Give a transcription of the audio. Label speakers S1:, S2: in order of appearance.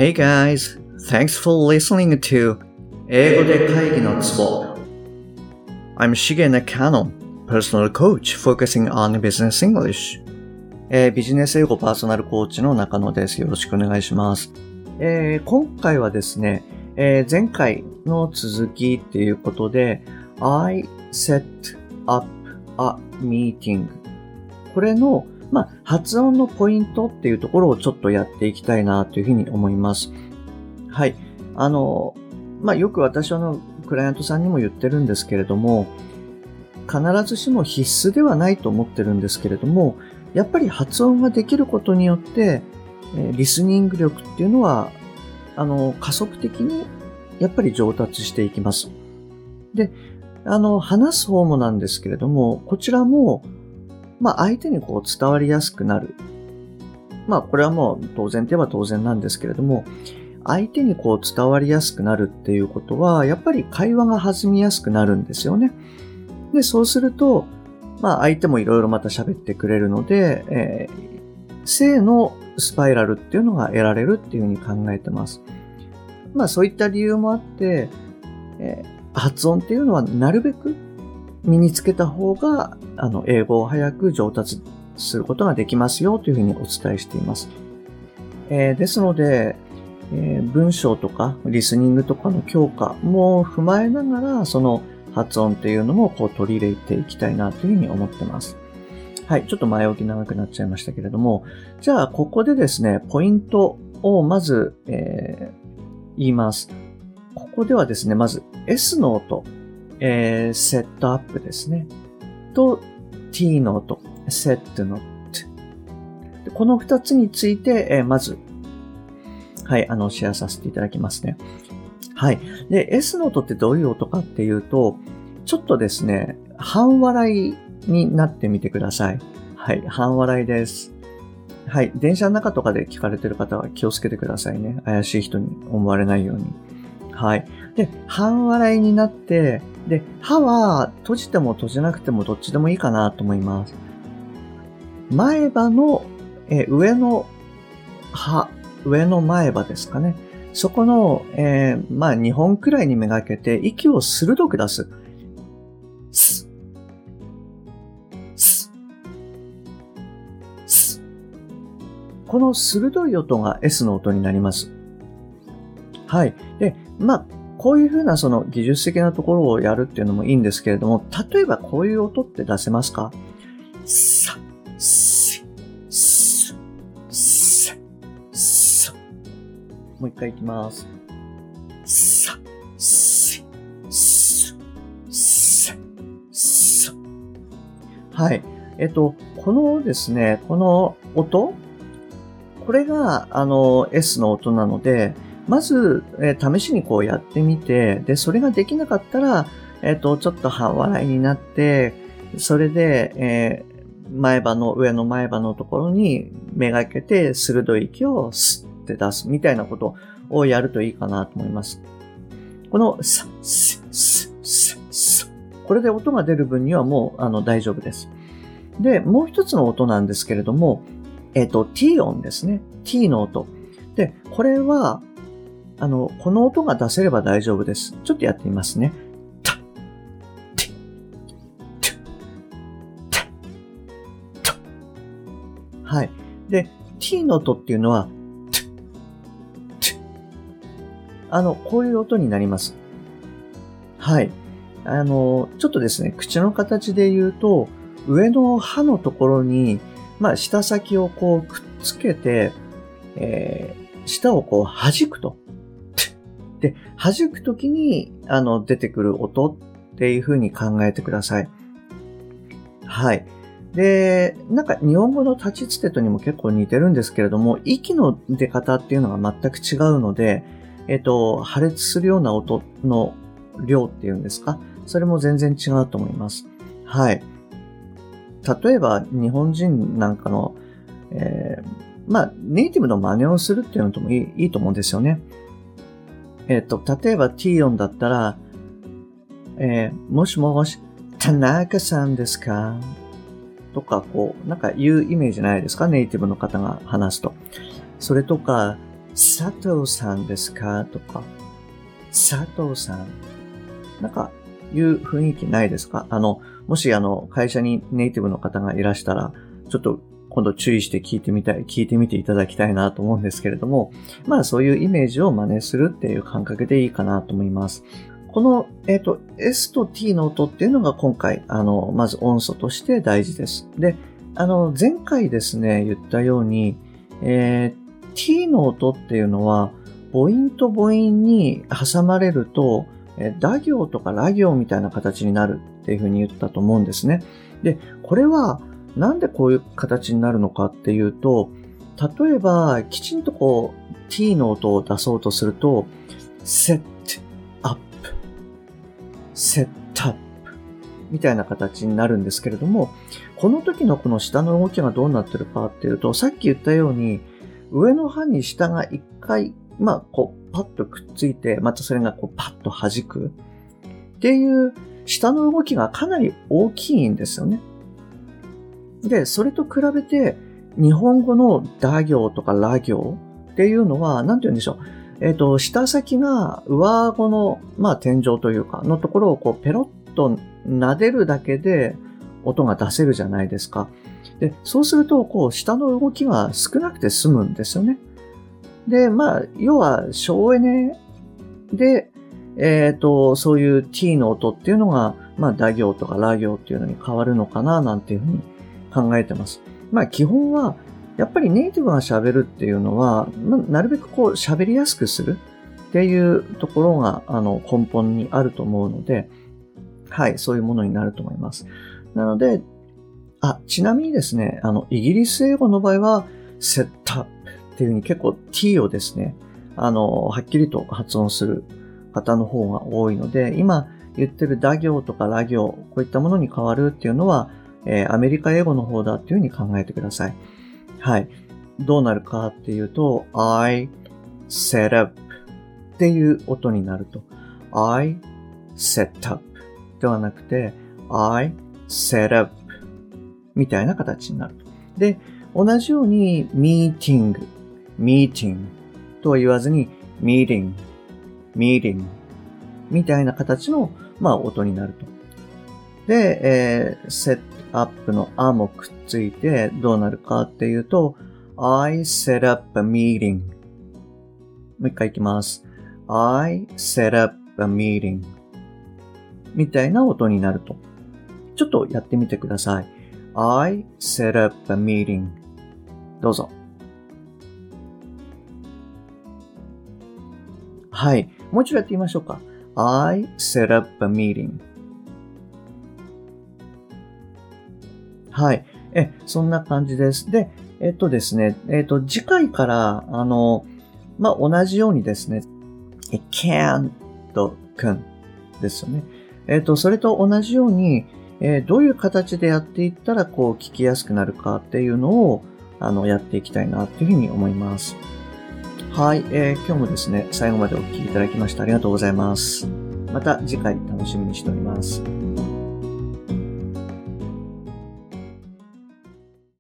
S1: Hey guys, thanks for listening to 英語で会議のツボ I'm Shige Nakano, personal coach focusing on business English、ビジネス英語パーソナルコーチの中野です。よろしくお願いします。今回はですね、前回の続きっていうことで I set up a meeting これの発音のポイントっていうところをちょっとやっていきたいなというふうに思います。はい。よく私はクライアントさんにも言ってるんですけれども、必ずしも必須ではないと思ってるんですけれども、やっぱり発音ができることによって、リスニング力っていうのは、加速的にやっぱり上達していきます。で、話す方もなんですけれども、こちらも、相手に伝わりやすくなる。これはもう当然といえば当然なんですけれども、相手に伝わりやすくなるっていうことは、やっぱり会話が弾みやすくなるんですよね。で、そうすると、相手もいろいろまた喋ってくれるので、正のスパイラルっていうのが得られるっていうふうに考えてます。そういった理由もあって、発音っていうのはなるべく身につけた方が、英語を早く上達することができますよというふうにお伝えしています。ですので、文章とかリスニングとかの強化も踏まえながら、その発音っていうのも取り入れていきたいなというふうに思ってます。はい、ちょっと前置き長くなっちゃいましたけれども、じゃあここでですね、ポイントをまず、言います。ここではですね、まず S の音、セットアップですね。と T の音、セットの T。この2つについて、まず、はい、シェアさせていただきますね。はい。で、S の音ってどういう音かっていうと、ちょっとですね、半笑いになってみてください。はい、半笑いです。はい、電車の中とかで聞かれてる方は気をつけてくださいね。怪しい人に思われないように。はい。で、半笑いになって、で、歯は閉じても閉じなくてもどっちでもいいかなと思います。前歯の、上の歯、上の前歯ですかね。そこの、2本くらいにめがけて息を鋭く出す。ス、ス、ス。この鋭い音が S の音になります。はい。で、こういうふうなその技術的なところをやるっていうのもいいんですけれども、例えばこういう音って出せますか？さ、し、す、せ、さ。もう一回いきます。さ、し、す、せ、さ。はい。このですね、この音、これがS の音なので、まず、試しにやってみて、で、それができなかったら、ちょっと半笑いになって、それで、上の前歯のところにめがけて鋭い息をスッって出すみたいなことをやるといいかなと思います。このサ、ス、ス、ス、ス。これで音が出る分にはもう大丈夫です。で、もう一つの音なんですけれども、T 音ですね。T の音。で、これは、この音が出せれば大丈夫です。ちょっとやってみますね。タ、ティ、トゥ、タ、ト。はい。で、T の音っていうのは、トゥ、トゥ。こういう音になります。はい。ちょっとですね、口の形で言うと、上の歯のところに、舌先をくっつけて、舌を弾くと。で、弾くときに、出てくる音っていう風に考えてください。はい。で、日本語の立ちつてとにも結構似てるんですけれども、息の出方っていうのが全く違うので、破裂するような音の量っていうんですか、それも全然違うと思います。はい。例えば、日本人なんかの、ネイティブの真似をするっていうのともいいと思うんですよね。例えば T 音だったら、もしもし、田中さんですか？とか、言うイメージないですか？ネイティブの方が話すと。それとか、 佐藤さんですかとか、佐藤さん。なんか、いう雰囲気ないですか？もし会社にネイティブの方がいらしたら、ちょっと今度注意して聞いてみていただきたいなと思うんですけれども、まあそういうイメージを真似するっていう感覚でいいかなと思います。この、S と T の音っていうのが今回、まず音素として大事です。で、前回ですね、言ったように、T の音っていうのは、母音と母音に挟まれると、打行とかラ行みたいな形になるっていうふうに言ったと思うんですね。で、これはなんでこういう形になるのかっていうと、例えばきちんとこう T の音を出そうとすると、set up みたいな形になるんですけれども、この時のこの下の動きがどうなってるかっていうと、さっき言ったように上の歯に下が一回こう、パッとくっついて、またそれがこう、パッと弾くっていう、下の動きがかなり大きいんですよね。で、それと比べて、日本語の打行とかラ行っていうのは、なんて言うんでしょう。下先が上顎の、天井というか、のところをこう、ペロッと撫でるだけで、音が出せるじゃないですか。で、そうすると、こう、下の動きが少なくて済むんですよね。で、要は、省エネで、そういう T の音っていうのが、打行とかラ行っていうのに変わるのかな、なんていうふうに考えてます。基本は、やっぱりネイティブが喋るっていうのは、なるべくこう、喋りやすくするっていうところが、根本にあると思うので、はい、そういうものになると思います。なので、ちなみにですね、イギリス英語の場合は、set upっていう風に結構 T をですね、はっきりと発音する方の方が多いので、今言ってる打行とかラ行、こういったものに変わるっていうのは、アメリカ英語の方だっていう風に考えてください。はい。どうなるかっていうと、I set up っていう音になると、I set up ではなくて、I set up みたいな形になると。で、同じように meeting とは言わずに meeting みたいな形の、音になると。で、set up の a もくっついてどうなるかっていうと I set up a meeting もう一回いきます。I set up a meeting みたいな音になると。ちょっとやってみてください。I set up a meeting どうぞ。はい。もう一度やってみましょうか。I set up a meeting はい。そんな感じです。で、ですね、次回から、同じようにですね、can と can ですよね。それと同じように、どういう形でやっていったら、こう、聞きやすくなるかっていうのを、やっていきたいなっていうふうに思います。はい。今日もですね、最後までお聞きいただきましてありがとうございます。また次回楽しみにしております。